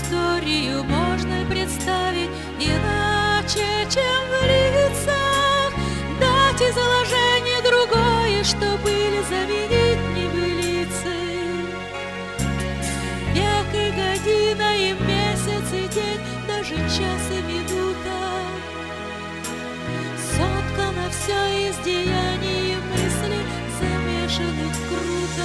историю можно представить иначе, чем в лицах. Дать изложение другое, что были, заменить небылицы. Век и година, и месяц, и день, даже час и минута. Соткано все из деяний и мыслей, замешанных круто.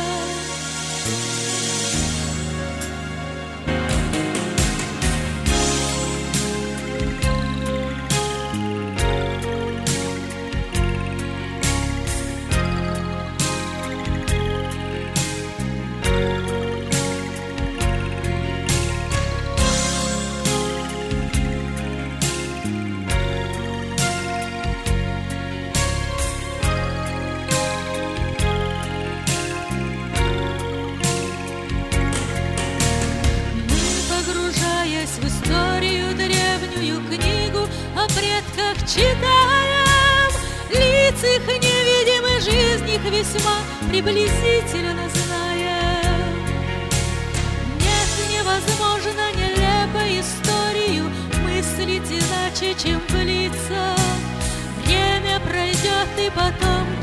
В историю древнюю книгу о предках читаем, лиц их невидимой жизни их весьма приблизительно знаем. Нет, невозможно нелепой историю мыслить иначе, чем в лицах. Время пройдет, и потом